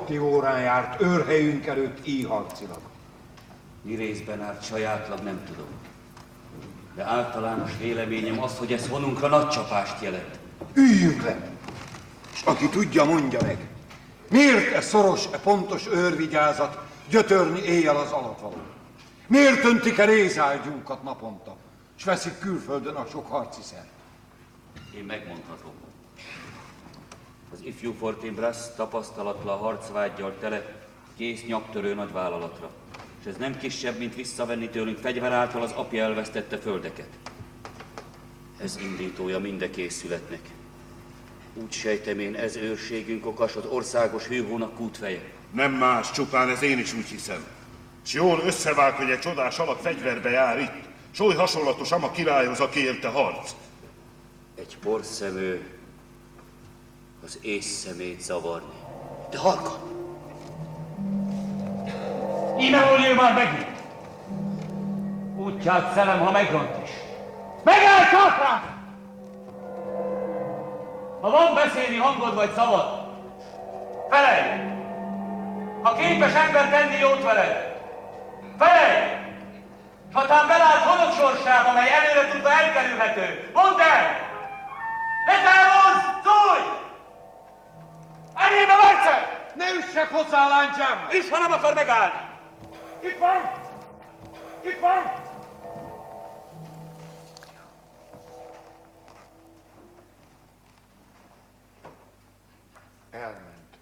Szokotti órán járt őrhelyünk előtt íharcilag. Mi részben árt sajátlag, nem tudom. De általános véleményem az, hogy ez honunkra nagy csapást jelent. Üljünk le, és aki tudja, mondja meg. Miért e szoros, e pontos őrvigyázat gyötörni éjjel az alatvaló? Miért öntik-e rézágyunkat naponta, és veszik külföldön a sok harci szert? Én megmondhatom. Az ifjú Fortinbras tapasztalatlan harcvággyal tele, kész nyaktörő nagyvállalatra. És ez nem kisebb, mint visszavenni tőlünk fegyver által az apja elvesztette földeket. Ez indítója minden készületnek. Úgy sejtem én, ez őrségünk okas, az országos hőhónak kútfeje. Nem más, csupán ez én is úgy hiszem. S jól összevág, hogy egy csodás alak fegyverbe jár itt, s oly hasonlatos a királyhoz, aki élte harc. Egy porszemő az észszemét zavarni. De halkan! Íme hol már megint! Útját szelem, ha megront is. Megállj, csáprád! Ha van beszélni hangod vagy szavad, felelj! Ha képes ember tenni jót veled, felelj! S ha tán belállt honok sorsába, mely előre tudva elkerülhető, mondd el! Ne távozz! Szólj! Elébe Merce! Ne üssek hozzá, láncsám! Üss, ha nem akar megállni! Itt van! Itt van! Elment.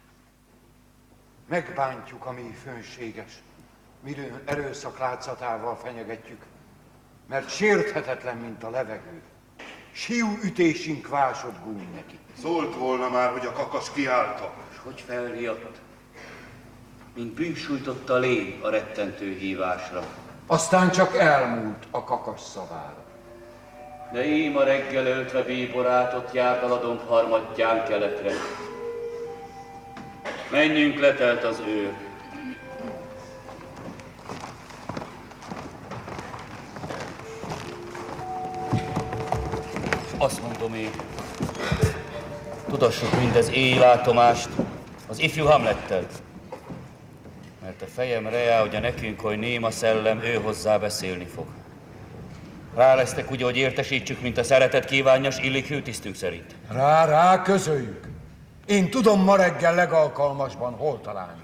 Megbántjuk, ami fönséges, midőn erőszak látszatával fenyegetjük, mert sérthetetlen, mint a levegő. Siú ütésünk vásod gúny neki. Szólt volna már, hogy a kakas kiállta. És hogy felriadt, mint bűnsújtotta lé a rettentő hívásra. Aztán csak elmúlt a kakas szavára. De ím a reggel öltve bíborát, ott járt a ladomb harmadján keletre. Menjünk, letelt az őr. Azt mondom én, tudassuk mindez éjlátomást az ifjú Hamlettel. Mert a fejem reá, hogy a nekünk, hogy néma szellem, ő hozzá beszélni fog. Rá lesztek úgy, hogy értesítsük, mint a szeretet kívánja, s illik hőtisztünk szerint. Rá, közöljük. Én tudom ma reggel legalkalmasban hol találni.